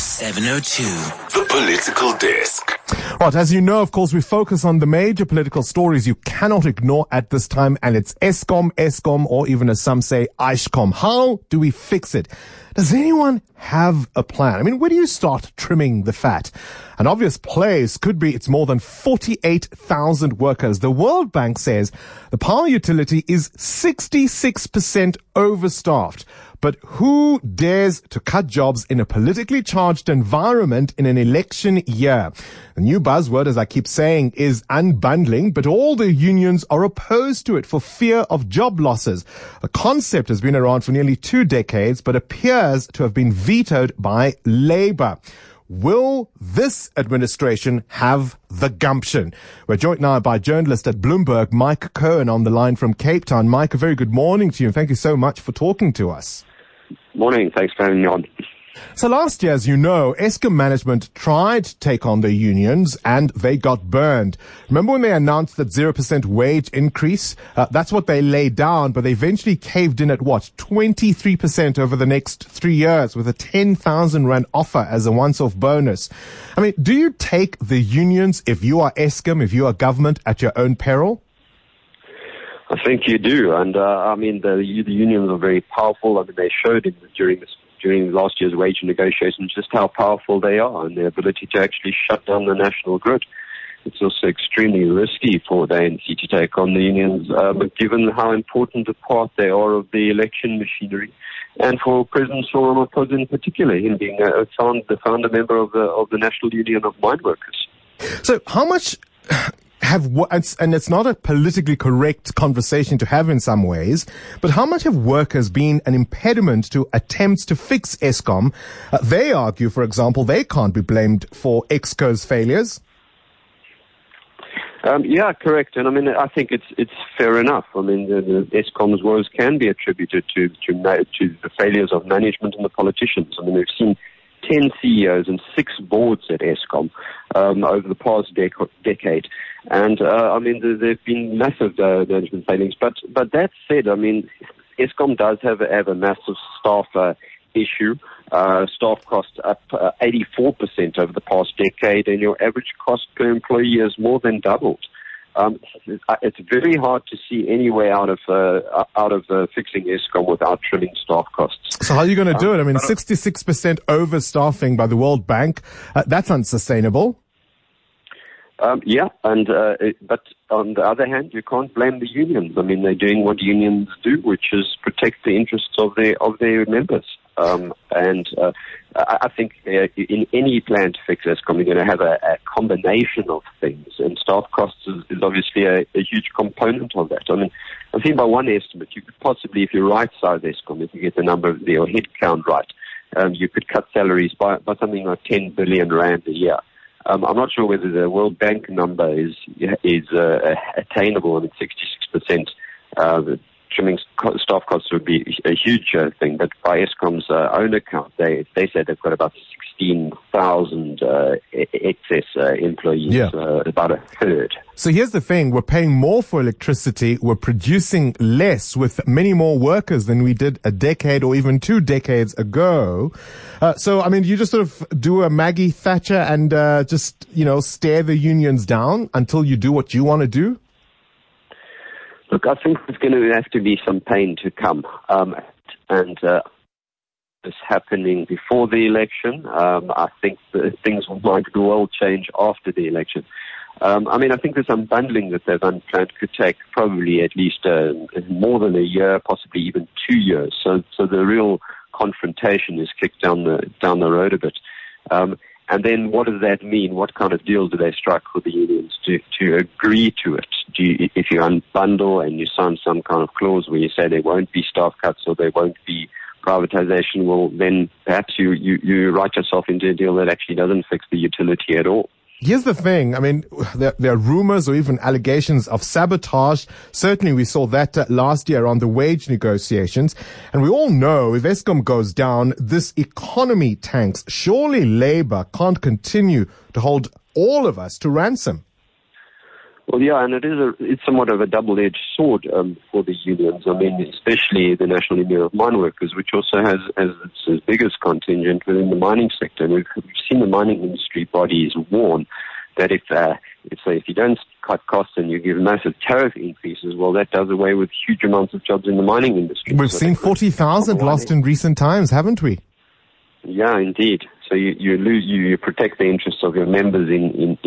702. The Political Desk. Right, as you know, of course, we focus on the major political stories you cannot ignore at this time, and it's Eskom, or even as some say, Ashkom. How do we fix it? Does anyone have a plan? I mean, where do you start trimming the fat? An obvious place could be it's more than 48,000 workers. The World Bank says the power utility is 66% overstaffed. But who dares to cut jobs in a politically charged environment in an election year? The new buzzword, as I keep saying, is unbundling, but all the unions are opposed to it for fear of job losses. The concept has been around for nearly 2 decades, but appears to have been vetoed by Labour. Will this administration have the gumption? We're joined now by journalist at Bloomberg, Mike Cohen, on the line from Cape Town. Mike, a very good morning to you, and thank you so much for talking to us. Morning. Thanks for having me on. So last year, as you know, Eskom management tried to take on the unions and they got burned. Remember when they announced that 0% wage increase? That's what they laid down, but they eventually caved in at 23% over the next 3 years with a 10,000 rand offer as a once-off bonus. I mean, do you take the unions, if you are Eskom, if you are government, at your own peril? I think you do, and the unions are very powerful. I mean, they showed during last year's wage negotiations just how powerful they are and their ability to actually shut down the national grid. It's also extremely risky for the ANC to take on the unions, but given how important a part they are of the election machinery, and for President Cyril Ramaphosa in particular, him being the founder member of the National Union of Mine Workers. So, how much and it's not a politically correct conversation to have in some ways, but how much have workers been an impediment to attempts to fix Eskom? They argue, for example, they can't be blamed for Exco's failures. Yeah, correct. And I mean, I think it's fair enough. I mean, the Eskom's woes can be attributed to the failures of management and the politicians. I mean, we've seen 10 CEOs and 6 boards at Eskom over the past decade. And, there have been massive management failings. But that said, I mean, Eskom does have a massive staff issue. Staff costs up 84% over the past decade, and your average cost per employee has more than doubled. It's very hard to see any way out of fixing Eskom without trimming staff costs. So how are you going to do it? I mean, 66% overstaffing by the World Bank, that's unsustainable. But on the other hand, you can't blame the unions. I mean, they're doing what unions do, which is protect the interests of their members. I think in any plan to fix Eskom, you're going to have a combination of things, and staff costs is obviously a huge component of that. I mean, I think by one estimate, you could possibly, if you right-size Eskom, if you get the number of your head count right, you could cut salaries by something like 10 billion rand a year. I'm not sure whether the World Bank number is attainable. I mean, 66%. Trimming staff costs would be a huge thing, but by Eskom's own account, they say they've got about 16,000 excess employees, about a third. So here's the thing, we're paying more for electricity, we're producing less with many more workers than we did a decade or even 2 decades ago. So, I mean, you just sort of do a Maggie Thatcher and stare the unions down until you do what you want to do? Look, I think there's going to have to be some pain to come, it's happening before the election. I think that things might well change after the election. I think this unbundling that they've planned could take probably at least more than a year, possibly even 2 years. So the real confrontation is kicked down the road a bit. And then what does that mean? What kind of deal do they strike with the unions to agree to it? If you unbundle and you sign some kind of clause where you say there won't be staff cuts or there won't be privatization, well, then perhaps you write yourself into a deal that actually doesn't fix the utility at all. Here's the thing. I mean, there are rumors or even allegations of sabotage. Certainly we saw that last year on the wage negotiations. And we all know if Eskom goes down, this economy tanks. Surely Labour can't continue to hold all of us to ransom. Well, yeah, and it's somewhat of a double-edged sword for the unions. I mean, especially the National Union of Mine Workers, which also has its biggest contingent within the mining sector. And we've seen the mining industry bodies warn that if you don't cut costs and you give massive tariff increases, well, that does away with huge amounts of jobs in the mining industry. We've seen 40,000 lost in recent times, haven't we? Yeah, indeed. So you protect the interests of your members in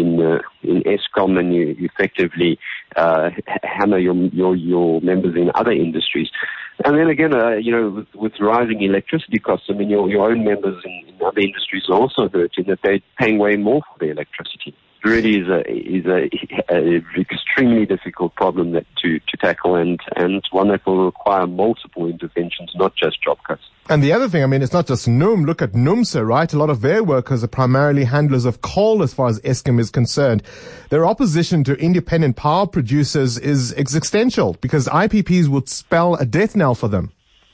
Eskom, and you effectively hammer your members in other industries. And then again, with rising electricity costs, I mean, your own members in other industries are also hurting, that they're paying way more for their electricity. It really is a extremely difficult problem to tackle, and one that will require multiple interventions, not just job cuts. And the other thing, I mean, it's not just NUM. Look at NUMSA, right? A lot of their workers are primarily handlers of coal as far as Eskom is concerned. Their opposition to independent power producers is existential because IPPs would spell a death knell for them.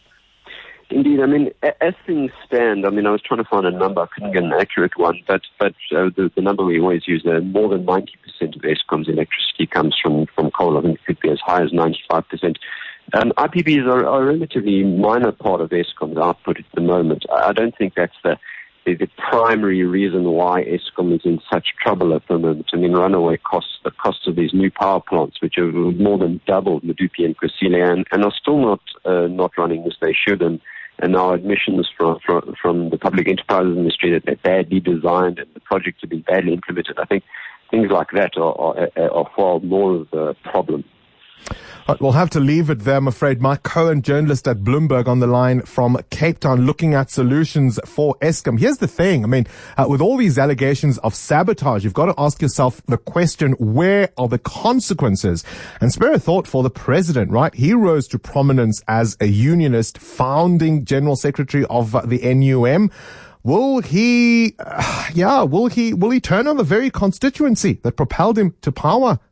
Indeed, I mean, as things stand, I mean, I was trying to find a number, I couldn't get an accurate one, but the number we always use, more than 90% of Eskom's electricity comes from coal. I think it could be as high as 95%. IPPs are a relatively minor part of Eskom's output at the moment. I don't think that's the primary reason why Eskom is in such trouble at the moment. I mean, runaway costs, the costs of these new power plants, which have more than doubled, Medupi and Kusile, and are still not running as they should. And our admissions from the public enterprises industry that they're badly designed and the projects have been badly implemented. I think things like that are far more of a problem. We'll have to leave it there, I'm afraid. Mike Cohen, journalist at Bloomberg, on the line from Cape Town, looking at solutions for Eskom. Here's the thing. I mean, with all these allegations of sabotage, you've got to ask yourself the question, where are the consequences? And spare a thought for the president, right? He rose to prominence as a unionist, founding general secretary of the NUM. Will he turn on the very constituency that propelled him to power